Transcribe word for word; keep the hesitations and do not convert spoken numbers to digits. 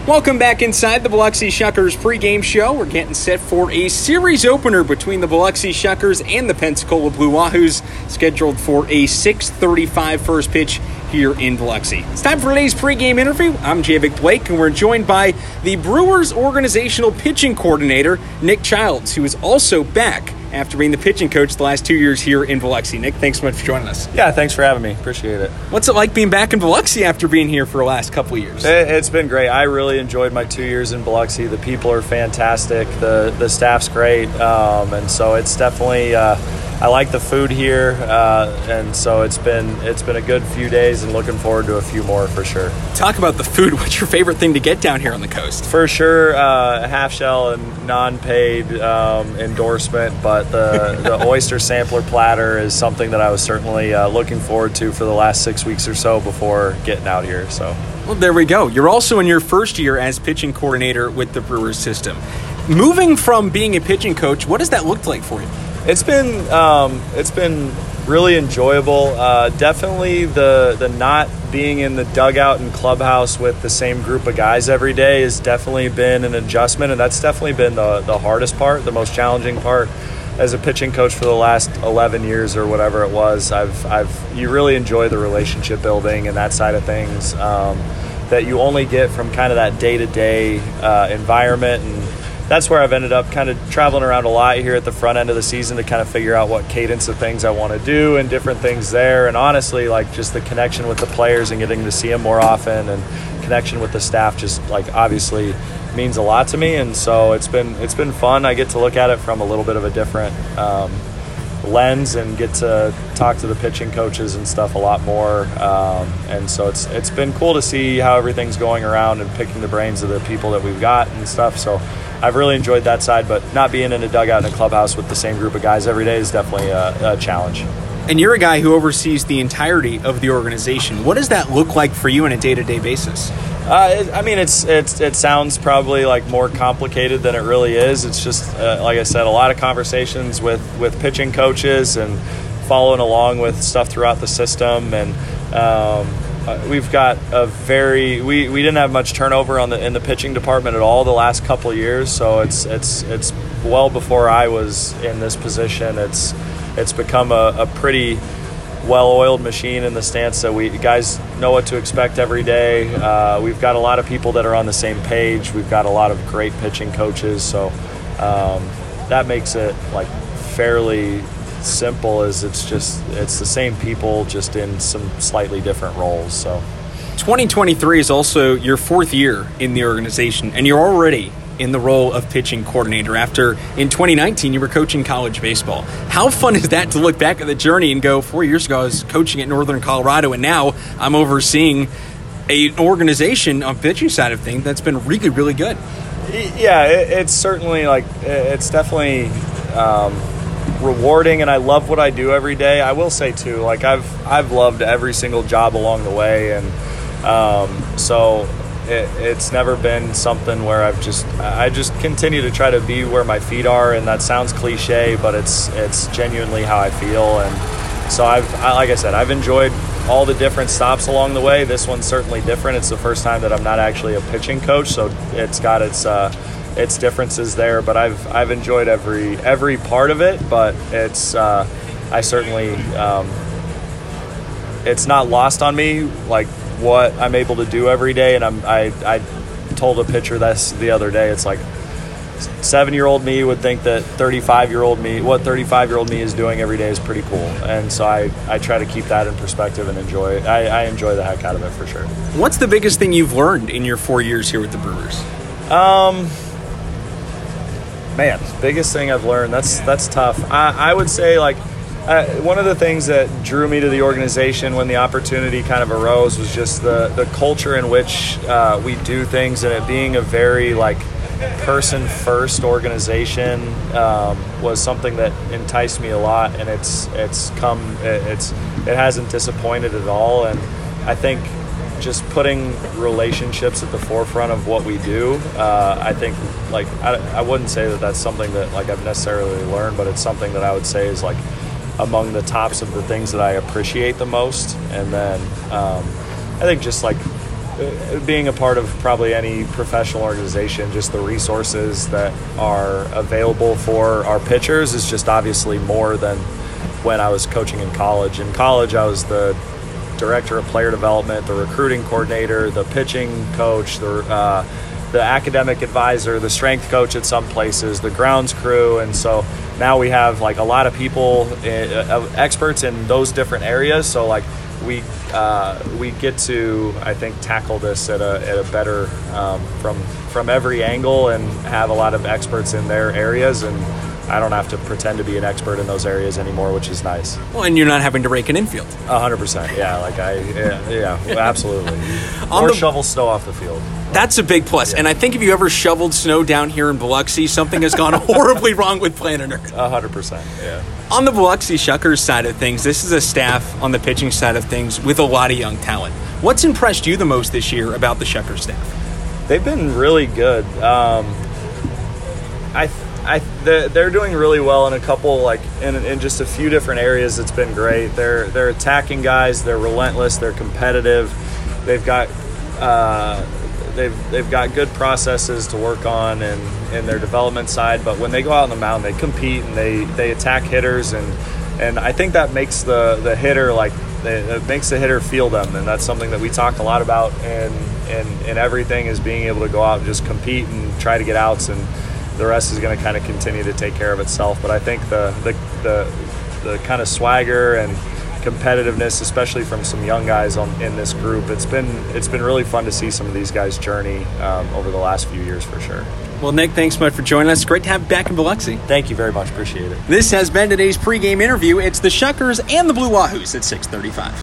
Welcome back inside the Biloxi Shuckers pregame show. We're getting set for a series opener between the Biloxi Shuckers and the Pensacola Blue Wahoos, scheduled for a six thirty-five first pitch here in Biloxi. It's time for today's pregame interview. I'm Javik Blake, and we're joined by the Brewers organizational pitching coordinator, Nick Childs, who is also back after being the pitching coach the last two years here in Biloxi. Nick, thanks so much for joining us. Yeah, thanks for having me. Appreciate it. What's it like being back in Biloxi after being here for the last couple of years? It, it's been great. I really enjoyed my two years in Biloxi. The people are fantastic. The the staff's great. Um, and so it's definitely, uh, I like the food here. Uh, and so it's been it's been a good few days and looking forward to a few more for sure. Talk about the food. What's your favorite thing to get down here on the coast? For sure, uh, half shell and non-paid um, endorsement, but the, the oyster sampler platter is something that I was certainly uh, looking forward to for the last six weeks or so before getting out here. So, well, there we go. You're also in your first year as pitching coordinator with the Brewers system. Moving from being a pitching coach, what does that look like for you? It's been um, it's been really enjoyable. Uh, definitely the the not being in the dugout and clubhouse with the same group of guys every day has definitely been an adjustment, and that's definitely been the, the hardest part, the most challenging part. As a pitching coach for the last eleven years or whatever it was, I've I've you really enjoy the relationship building and that side of things um, that you only get from kind of that day-to-day uh, environment. And that's where I've ended up kind of traveling around a lot here at the front end of the season to kind of figure out what cadence of things I want to do and different things there. And honestly, like just the connection with the players and getting to see them more often and connection with the staff just like obviously means a lot to me. And so it's been it's been fun. I get to look at it from a little bit of a different um, lens and get to talk to the pitching coaches and stuff a lot more. Um, and so it's it's been cool to see how everything's going around and picking the brains of the people that we've got and stuff. So I've really enjoyed that side, but not being in a dugout in a clubhouse with the same group of guys every day is definitely a, a challenge. And you're a guy who oversees the entirety of the organization. What does that look like for you on a day-to-day basis? Uh, it, I mean, it's it's it sounds probably like more complicated than it really is. It's just, uh, like I said, a lot of conversations with, with pitching coaches and following along with stuff throughout the system. And um, Uh, we've got a very we, we didn't have much turnover on the in the pitching department at all the last couple of years, so it's it's it's well before I was in this position. It's it's become a, a pretty well-oiled machine in the stance that we guys know what to expect every day. Uh, we've got a lot of people that are on the same page. We've got a lot of great pitching coaches, so um, that makes it like fairly simple. As it's just it's the same people just in some slightly different roles. So twenty twenty-three is also your fourth year in the organization, and you're already in the role of pitching coordinator after in twenty nineteen you were coaching college baseball. How fun is that to look back at the journey and go, four years ago I was coaching at Northern Colorado and now I'm overseeing a, an organization on pitching side of things that's been really, really good? Yeah, it, it's certainly like it's definitely um, rewarding, and I love what I do every day. I will say too, like I've I've loved every single job along the way, and um, so it, it's never been something where I've just I just continue to try to be where my feet are, and that sounds cliche, but it's it's genuinely how I feel. And so I've I, like I said, I've enjoyed all the different stops along the way. This one's certainly different. It's the first time that I'm not actually a pitching coach, so it's got its uh, its differences there, but I've I've enjoyed every every part of it. But it's uh, I certainly um, it's not lost on me like what I'm able to do every day. And I'm I I told a pitcher this the other day. It's like seven-year-old me would think that thirty-five-year-old me, what thirty-five-year-old me is doing every day is pretty cool. And so I, I try to keep that in perspective and enjoy it. I, I enjoy the heck out of it for sure. What's the biggest thing you've learned in your four years here with the Brewers? Um. Man, biggest thing I've learned, that's that's tough. I, I would say, like, uh, one of the things that drew me to the organization when the opportunity kind of arose was just the, the culture in which uh, we do things, and it being a very, like, person-first organization um, was something that enticed me a lot, and it's it's come, it, it's it hasn't disappointed at all. And I think just putting relationships at the forefront of what we do, uh, I think, like, I, I wouldn't say that that's something that, like, I've necessarily learned, but it's something that I would say is, like, among the tops of the things that I appreciate the most. And then um, I think just, like, being a part of probably any professional organization, just the resources that are available for our pitchers is just obviously more than when I was coaching in college. In college, I was the director of player development, the recruiting coordinator, the pitching coach, the uh, the academic advisor, the strength coach at some places, the grounds crew, and so now we have like a lot of people, uh, experts in those different areas. So like we uh, we get to, I think, tackle this at a at a better um, from from every angle and have a lot of experts in their areas, and I don't have to pretend to be an expert in those areas anymore, which is nice. Well, and you're not having to rake an infield. A hundred percent, yeah. Like I, yeah, yeah absolutely. On or the, shovel snow off the field. That's a big plus. Yeah. And I think if you ever shoveled snow down here in Biloxi, something has gone horribly wrong with Planet Earth. A hundred percent, yeah. On the Biloxi Shuckers side of things, this is a staff on the pitching side of things with a lot of young talent. What's impressed you the most this year about the Shuckers staff? They've been really good. Um, I. I, they're doing really well in a couple, like in, in just a few different areas. It's been great. They're they're attacking guys. They're relentless. They're competitive. They've got uh, they've they've got good processes to work on and in their development side. But when they go out on the mound, they compete and they, they attack hitters, and and I think that makes the, the hitter like it makes the hitter feel them, and that's something that we talk a lot about. And and and everything is being able to go out and just compete and try to get outs, and the rest is going to kind of continue to take care of itself. But I think the the the, the kind of swagger and competitiveness, especially from some young guys on, in this group, it's been it's been really fun to see some of these guys' journey um, over the last few years for sure. Well, Nick, thanks so much for joining us. Great to have you back in Biloxi. Thank you very much. Appreciate it. This has been today's pregame interview. It's the Shuckers and the Blue Wahoos at six thirty-five.